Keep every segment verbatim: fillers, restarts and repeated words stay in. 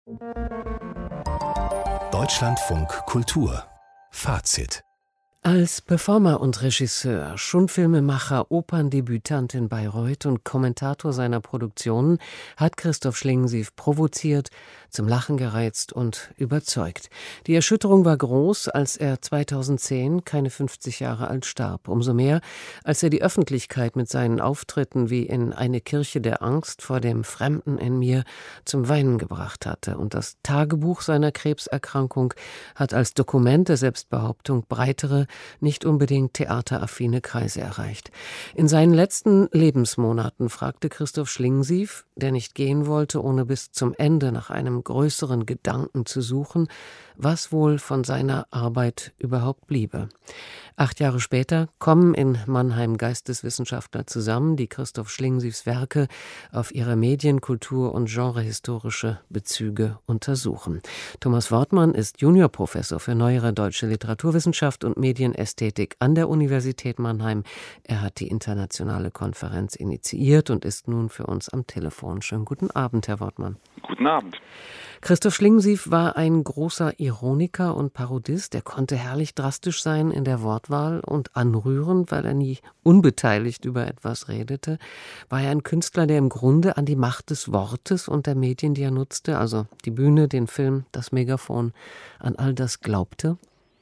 Deutschlandfunk Kultur Fazit. Als Performer und Regisseur, Schundfilmemacher, Operndebütant in Bayreuth und Kommentator seiner Produktionen hat Christoph Schlingensief provoziert, zum Lachen gereizt und überzeugt. Die Erschütterung war groß, als er zweitausendzehn, keine fünfzig Jahre alt, starb. Umso mehr, als er die Öffentlichkeit mit seinen Auftritten wie in Eine Kirche der Angst vor dem Fremden in mir zum Weinen gebracht hatte. Und das Tagebuch seiner Krebserkrankung hat als Dokument der Selbstbehauptung breitere, nicht unbedingt theateraffine Kreise erreicht. In seinen letzten Lebensmonaten fragte Christoph Schlingensief, der nicht gehen wollte, ohne bis zum Ende nach einem größeren Gedanken zu suchen, was wohl von seiner Arbeit überhaupt bliebe. Acht Jahre später kommen in Mannheim Geisteswissenschaftler zusammen, die Christoph Schlingensiefs Werke auf ihre Medien-, Kultur- und genrehistorische Bezüge untersuchen. Thomas Wortmann ist Juniorprofessor für neuere deutsche Literaturwissenschaft und Medienästhetik an der Universität Mannheim. Er hat die internationale Konferenz initiiert und ist nun für uns am Telefon. Schönen guten Abend, Herr Wortmann. Guten Abend. Christoph Schlingensief war ein großer Ironiker und Parodist. Er konnte herrlich drastisch sein in der Wortwahl und anrührend, weil er nie unbeteiligt über etwas redete. War er ein Künstler, der im Grunde an die Macht des Wortes und der Medien, die er nutzte, also die Bühne, den Film, das Megafon, an all das glaubte?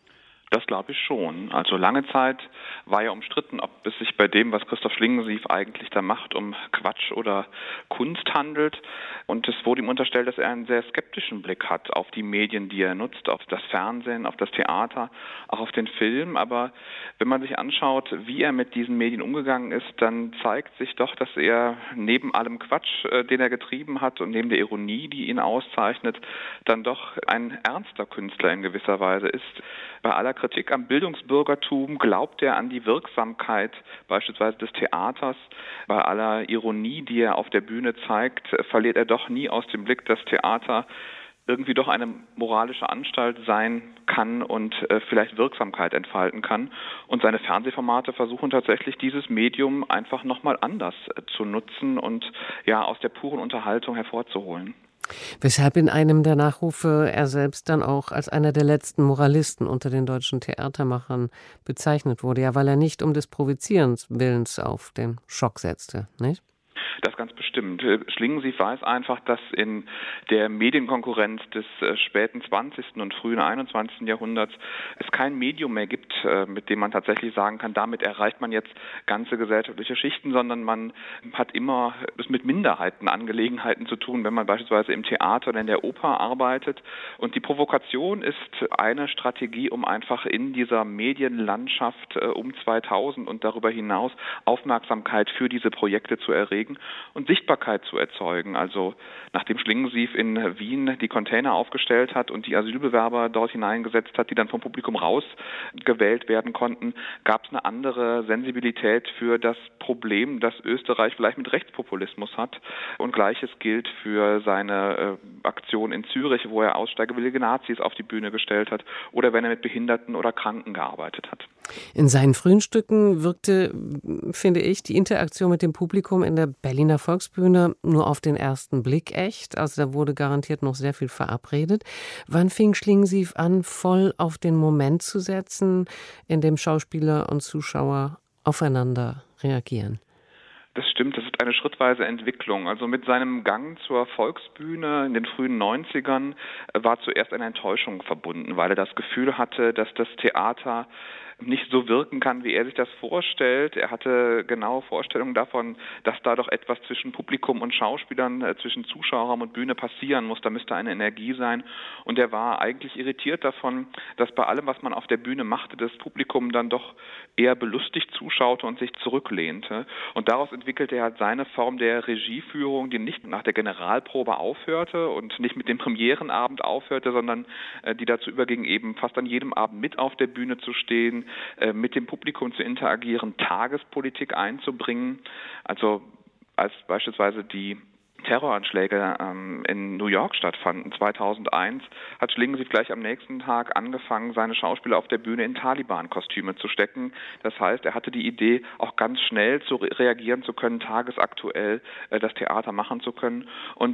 Das glaube ich schon. Also lange Zeit war ja umstritten, ob es sich bei dem, was Christoph Schlingensief eigentlich da macht, um Quatsch oder Kunst handelt. Und es wurde ihm unterstellt, dass er einen sehr skeptischen Blick hat auf die Medien, die er nutzt, auf das Fernsehen, auf das Theater, auch auf den Film. Aber wenn man sich anschaut, wie er mit diesen Medien umgegangen ist, dann zeigt sich doch, dass er neben allem Quatsch, äh, den er getrieben hat und neben der Ironie, die ihn auszeichnet, dann doch ein ernster Künstler in gewisser Weise ist. Bei aller Kritik am Bildungsbürgertum glaubt er an die Wirksamkeit beispielsweise des Theaters. Bei aller Ironie, die er auf der Bühne zeigt, verliert er doch nie aus dem Blick, dass Theater irgendwie doch eine moralische Anstalt sein kann und äh, vielleicht Wirksamkeit entfalten kann. Und seine Fernsehformate versuchen tatsächlich, dieses Medium einfach nochmal anders äh, zu nutzen und ja aus der puren Unterhaltung hervorzuholen. Weshalb in einem der Nachrufe er selbst dann auch als einer der letzten Moralisten unter den deutschen Theatermachern bezeichnet wurde. Ja, weil er nicht um des Provozierens Willens auf den Schock setzte, nicht? Das ganz bestimmt. Schlingensief weiß einfach, dass in der Medienkonkurrenz des äh, späten zwanzigsten und frühen einundzwanzigsten Jahrhunderts es kein Medium mehr gibt, äh, mit dem man tatsächlich sagen kann, damit erreicht man jetzt ganze gesellschaftliche Schichten, sondern man hat immer es mit Minderheitenangelegenheiten zu tun, wenn man beispielsweise im Theater oder in der Oper arbeitet. Und die Provokation ist eine Strategie, um einfach in dieser Medienlandschaft äh, um zweitausend und darüber hinaus Aufmerksamkeit für diese Projekte zu erregen und Sichtbarkeit zu erzeugen. Also nachdem Schlingensief in Wien die Container aufgestellt hat und die Asylbewerber dort hineingesetzt hat, die dann vom Publikum rausgewählt werden konnten, gab es eine andere Sensibilität für das Problem, das Österreich vielleicht mit Rechtspopulismus hat. Und Gleiches gilt für seine äh, Aktion in Zürich, wo er aussteigerwillige Nazis auf die Bühne gestellt hat oder wenn er mit Behinderten oder Kranken gearbeitet hat. In seinen frühen Stücken wirkte, finde ich, die Interaktion mit dem Publikum in der Berliner Volksbühne nur auf den ersten Blick echt. Also da wurde garantiert noch sehr viel verabredet. Wann fing Schlingensief an, voll auf den Moment zu setzen, in dem Schauspieler und Zuschauer aufeinander reagieren? Das stimmt, das ist eine schrittweise Entwicklung. Also mit seinem Gang zur Volksbühne in den frühen neunzigern war zuerst eine Enttäuschung verbunden, weil er das Gefühl hatte, dass das Theater nicht so wirken kann, wie er sich das vorstellt. Er hatte genaue Vorstellungen davon, dass da doch etwas zwischen Publikum und Schauspielern, äh, zwischen Zuschauerraum und Bühne passieren muss. Da müsste eine Energie sein. Und er war eigentlich irritiert davon, dass bei allem, was man auf der Bühne machte, das Publikum dann doch eher belustigt zuschaute und sich zurücklehnte. Und daraus entwickelte er halt seine Form der Regieführung, die nicht nach der Generalprobe aufhörte und nicht mit dem Premierenabend aufhörte, sondern äh, die dazu überging, eben fast an jedem Abend mit auf der Bühne zu stehen, mit dem Publikum zu interagieren, Tagespolitik einzubringen. Also als beispielsweise die Terroranschläge ähm, in New York stattfanden zweitausendeins, hat Schlingensief gleich am nächsten Tag angefangen, seine Schauspieler auf der Bühne in Taliban-Kostüme zu stecken. Das heißt, er hatte die Idee, auch ganz schnell zu re- reagieren zu können, tagesaktuell äh, das Theater machen zu können. Und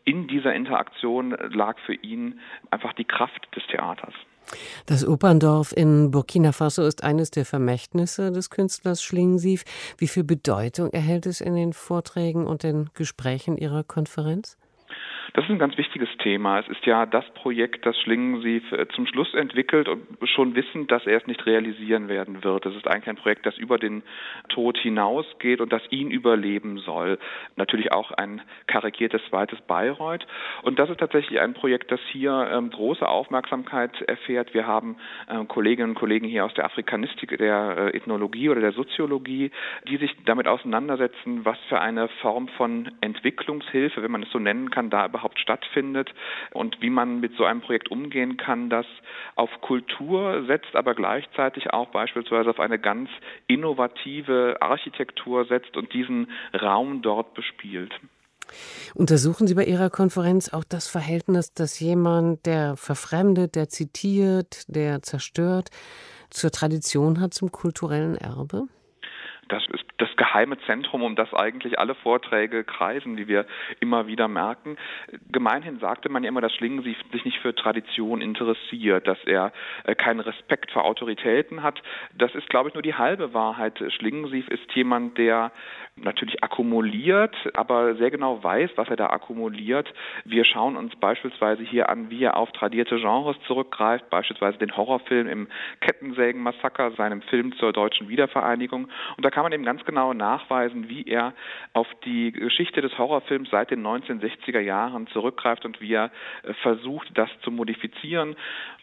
in dieser Interaktion lag für ihn einfach die Kraft des Theaters. Das Operndorf in Burkina Faso ist eines der Vermächtnisse des Künstlers Schlingensief. Wie viel Bedeutung erhält es in den Vorträgen und den Gesprächen Ihrer Konferenz? Das ist ein ganz wichtiges Thema. Es ist ja das Projekt, das Schlingensief zum Schluss entwickelt und schon wissend, dass er es nicht realisieren werden wird. Es ist eigentlich ein Projekt, das über den Tod hinausgeht und das ihn überleben soll. Natürlich auch ein karikiertes zweites Bayreuth. Und das ist tatsächlich ein Projekt, das hier ähm, große Aufmerksamkeit erfährt. Wir haben äh, Kolleginnen und Kollegen hier aus der Afrikanistik, der äh, Ethnologie oder der Soziologie, die sich damit auseinandersetzen, was für eine Form von Entwicklungshilfe, wenn man es so nennen kann, da überhaupt stattfindet und wie man mit so einem Projekt umgehen kann, das auf Kultur setzt, aber gleichzeitig auch beispielsweise auf eine ganz innovative Architektur setzt und diesen Raum dort bespielt. Untersuchen Sie bei Ihrer Konferenz auch das Verhältnis, dass jemand, der verfremdet, der zitiert, der zerstört, zur Tradition hat, zum kulturellen Erbe? Das ist das geheime Zentrum, um das eigentlich alle Vorträge kreisen, wie wir immer wieder merken. Gemeinhin sagte man ja immer, dass Schlingensief sich nicht für Tradition interessiert, dass er keinen Respekt vor Autoritäten hat. Das ist, glaube ich, nur die halbe Wahrheit. Schlingensief ist jemand, der natürlich akkumuliert, aber sehr genau weiß, was er da akkumuliert. Wir schauen uns beispielsweise hier an, wie er auf tradierte Genres zurückgreift, beispielsweise den Horrorfilm im Kettensägen-Massaker, seinem Film zur deutschen Wiedervereinigung. Und da kann man eben ganz genau nachweisen, wie er auf die Geschichte des Horrorfilms seit den neunzehnhundertsechziger Jahren zurückgreift und wie er versucht, das zu modifizieren.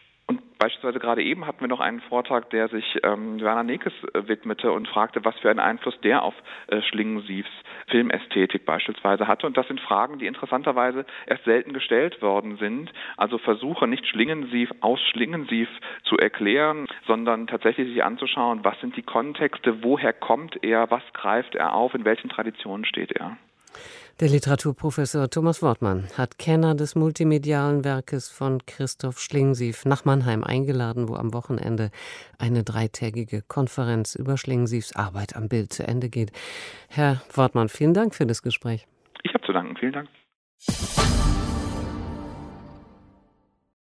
Und beispielsweise gerade eben hatten wir noch einen Vortrag, der sich ähm, Werner Nekes äh, widmete und fragte, was für einen Einfluss der auf äh, Schlingensiefs Filmästhetik beispielsweise hatte. Und das sind Fragen, die interessanterweise erst selten gestellt worden sind. Also Versuche, nicht Schlingensief aus Schlingensief zu erklären, sondern tatsächlich sich anzuschauen, was sind die Kontexte, woher kommt er, was greift er auf, in welchen Traditionen steht er. Der Literaturprofessor Thomas Wortmann hat Kenner des multimedialen Werkes von Christoph Schlingensief nach Mannheim eingeladen, wo am Wochenende eine dreitägige Konferenz über Schlingensiefs Arbeit am Bild zu Ende geht. Herr Wortmann, vielen Dank für das Gespräch. Ich habe zu danken. Vielen Dank.